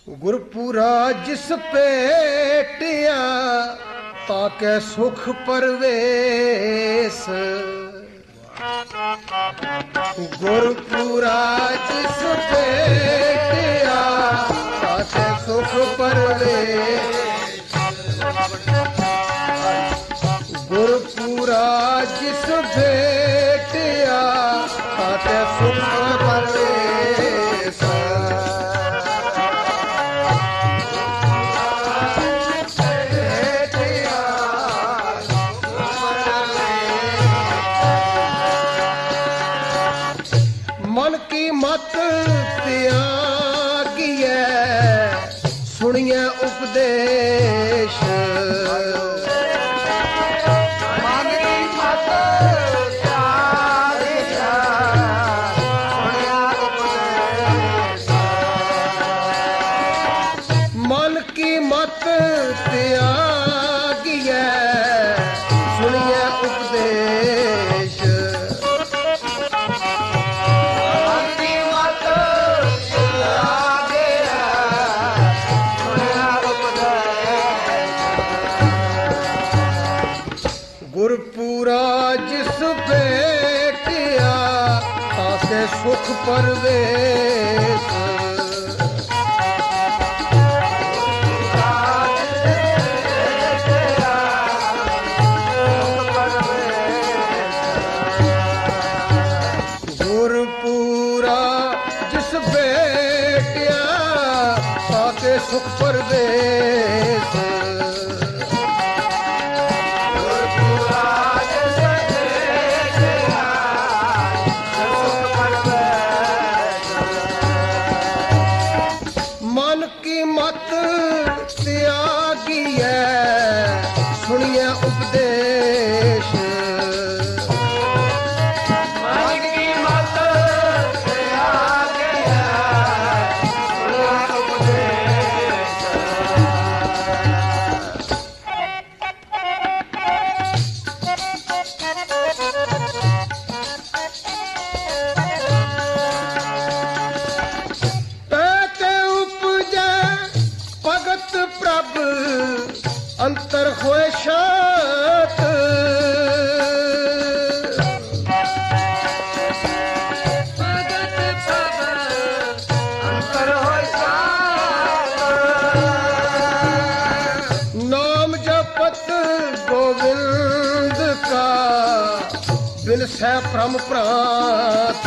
गुरपुरा जिस पेटिया ताके सुख परवेश। गुरपुरा जिस पेटिया ताके सुख परवेश। गुरपुरा जिस पेटिया ताके सुख परवेश। मन की मत त्यागिए सुनिए उपदेश। मन की मत त्यागिए सुनिए उपदेश। मन की मत त्यागिए सुनिए उपदेश। गुरपुरा जिस बेटिया ताके सुख परवेश। गुरपुरा जिस बेटिया ताके सुख परवेश। मन की मत त्यागिए सुनिए उपदेश। मन की मत त्यागिए सुनिए उपदेश। भगत प्रभ अंतर होए शात। भगत प्रभ अंतर होए शात। नाम जपत गोविंद का बिन सै भ्रम प्रात।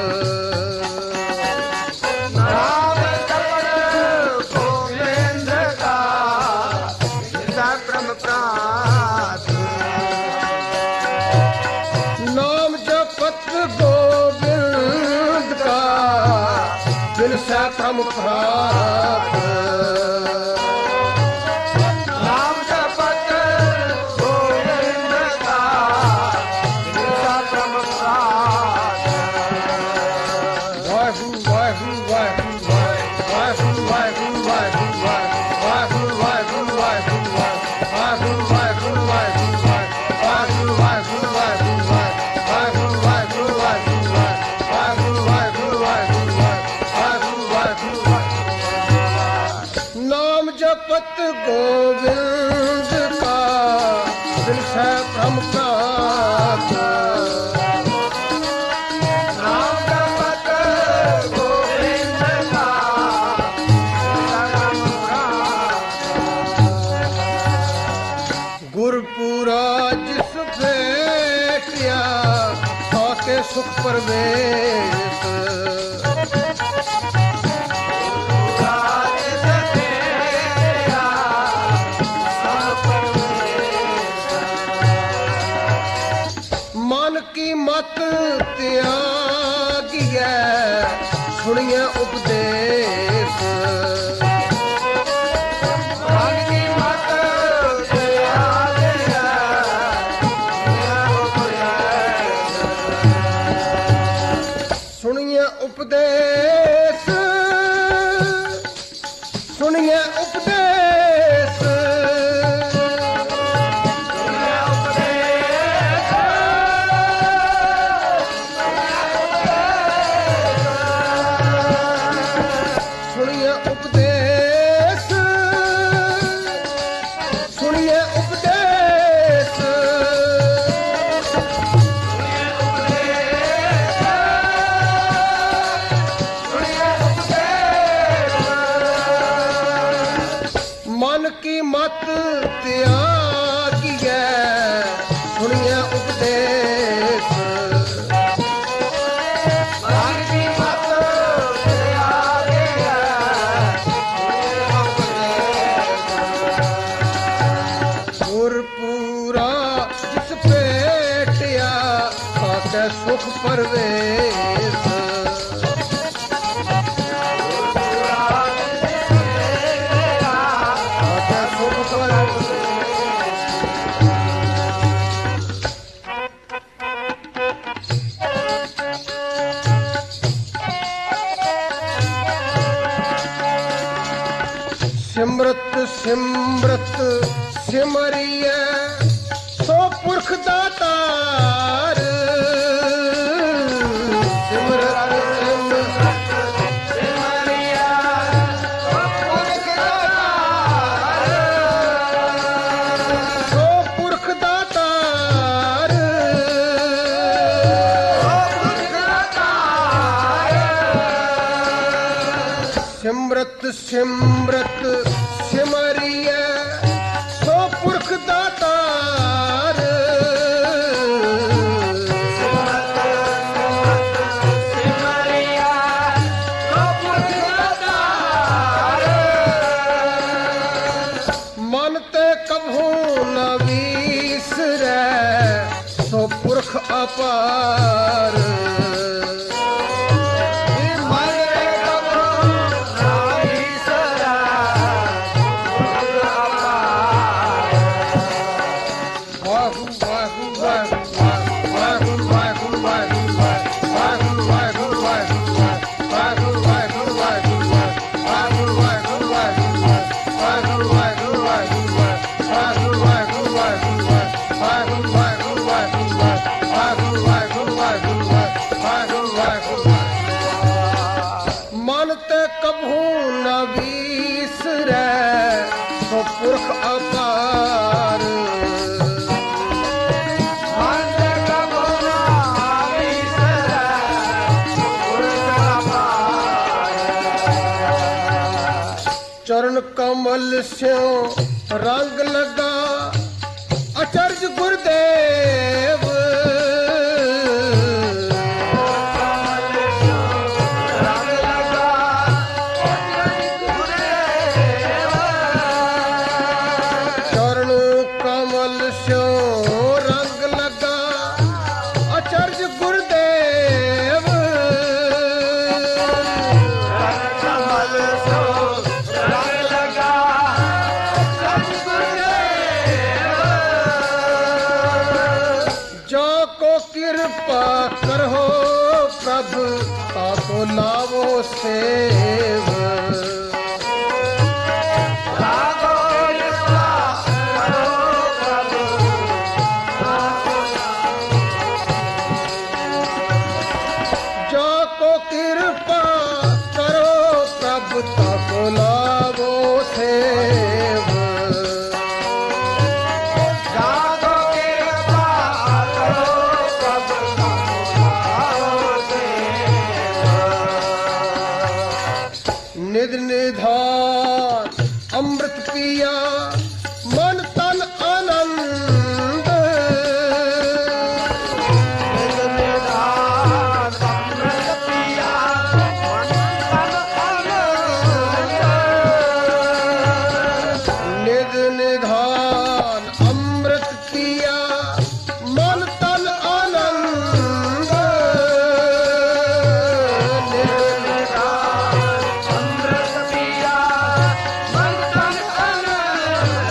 नाम जपत गोविंद का बिन सै भ्रम प्रात। नाम जपत गोविंद का बिन सै भ्रम प्रात। वाहु वाहु वाहु वाहु वाहु वाहु वाहु वाहु वाहु वाहु वाहु वाहु नाम जपत गोविंद का बिन सै भ्रम प्रात। नाम जपत गोविंद का बिन सै भ्रम प्रात। गुरपुरा जिस बेटिया ताके सुख परवेश। मन की मत त्यागिए सुनिए उपदेश। मन की मत त्यागिए सुनिए उपदेश। सुनिए उपदेश। सुनिए उपदेश। ਮਤ ਤਿਆਗੀਐ ਸੁਣੀਐ ਉਪਦੇਸ ਮਨ ਕੀ ਮਤ ਤਿਆਗੀਐ ਸੁਣੀਐ ਉਪਦੇਸ। ਗੁਰਪੂਰਾ ਜਿਸ ਭੇਟਿਆ ਸਾਕੈ ਸੁਖ ਪਰਵੇਸ ਸਿਮਰਤ ਸਿਮਰਤ ਸਿਮਰਿਐ ਸੋ ਪੁਰਖ ਦਾਤਾਰ ਸਿਮਰਤ ਸਿਮਰਤ ਸਿਮਰਿਐ ਸੋ ਪੁਰਖ ਦਾਤਾਰ ਸੋ ਪੁਰਖ ਦਾਤਾਰ ਸੋ ਪੁਰਖ ਦਾਤਾਰ। ਸਿਮਰਤ ਸਿਮਰਤ ਸਿਮਰਿਐ ਸੋ ਪੁਰਖ ਦਾਤਾਰ ਸਿਮਰਿਐ ਸੋ ਪੁਰਖ ਦਾਤਾਰ। ਮਨ ਤੇ ਕਭੂ ਨ ਵੀਸਰੈ ਸੋ ਪੁਰਖ ਅਪਾਰ ਮਨ ਕਬੂ ਨਾ ਵਿਸਰੈ ਪੁਰਖ ਅਪਾਰ। ਵਾਹਿਗੁਰੂ ਵਾਹਿਗੁਰੂ ਵਾਹਿਗੁਰੂ ਵਾਹਿਗੁਰੂ ਵਾਹਿਗੁਰੂ ਵਾਹਿਗੁਰੂ ਵਾਹਿਗੁਰੂ ਵਾਹਿਗੁਰੂ ਵਾਹਿਗੁਰੂ ਵਾਹਿਗੁਰੂ ਵਾਹਿਗੁਰੂ ਵਾਹਿਗੁਰੂ ਵਾਹਿਗੁਰੂ ਵਾਹਿਗੁਰੂ ਵਾਹਿਗੁਰੂ ਵਾਹਿਗੁਰੂ ਵਾਹਿਗੁਰੂ ਵਾਹਿਗੁਰੂ ਮਨ ਤੇ ਕਭੂ ਨ ਵੀਸਰੈ ਸੋ ਪੁਰਖ ਅਪਾਰ ਮਨ ਕਬੂ ਨਾ ਵਿਸਰੈ ਪੁਰਖ ਅਪਾਰ। ਚਰਨ ਕਮਲ ਸਿਉ ਰੰਗ ਲਗਾ ਅਚਰਜ ਗੁਰਦੇਵ ਰੰਗ ਲਗਾ ਗੁਰਦੇਵ। ਚਰਨ ਕਮਲ ਸਿਉ ਰੰਗ ਲਗਾ ਅਚਰਜ ਗੁਰਦੇਵ ਕਮਲ ਸੋ ਰੰਗ ਲਗਾ ਸਤਿਗੁਰਦੇਵ। ਜੋ ਕੋ ਕਿਰਪਾ ਕਰੋ ਪ੍ਰਭ ਤਾਕੋ ਲਾਵੋ ਸੇਵ ਲਾਗੋ ਕਿਰਪਾ ਕਰੋ ਪ੍ਰਭੂ ਜੋ ਕੋ ਕਿਰਪਾ ਕਰੋ ਪ੍ਰਭ ਤਾਕੋ ਲਾਵੋ ਸੇਵ ਲਾਗੋ ਕਿਰਪਾ ਕਰੋ ਪ੍ਰਭੂ ਲਾਗੋ ਸੇਵ। ਨਿਧ ਨਿਧਾਨ ਅੰਮ੍ਰਿਤ ਪੀਆ ਮਨ ਤਨ ਆਨੰਦ ਨਿਜ ਨਿਧਾਨ ਅੰਮ੍ਰਿਤ ਪੀਆ ਮਨ ਤਨ ਆਨੰਦ। ਨਿਧ ਨਿਧਾਨ ਅੰਮ੍ਰਿਤ ਪੀਆ ਮਨ ਤਨ ਆਨੰਦ ਨਿਧ ਅੰਮ੍ਰਿਤ ਪੀਆ ਮਨ ਤਨ ਆਨੰਦ।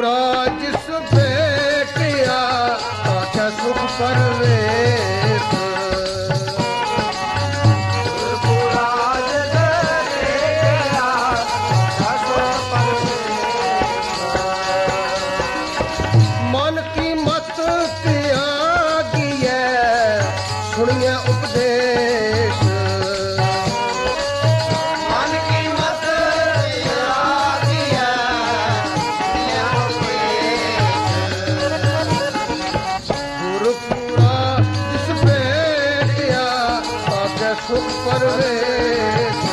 ਗੁਰਪੁਰਾ ਜਿਸ ਭੇਟਿਆ ਆਖਿਆ ਸੁਖ ਪਰਵੇਸ਼ ਗੁਰਪੁਰਾਜ ਦੇਖਿਆ ਸਸ ਮਨ ਕੀ ਮਤ ਤਿਆਗੀਐ ਸੁਣੀਐ ਉਪਦੇਸ਼ ਮਨ ਕੀ ਮਤ ਤਿਆਗੀਐ ਗੁਰਪੁਰਾ ਜਿਸ ਭੇਟਿਆ ਆਖਿਆ ਸੁਖ ਪਰਵੇਸ਼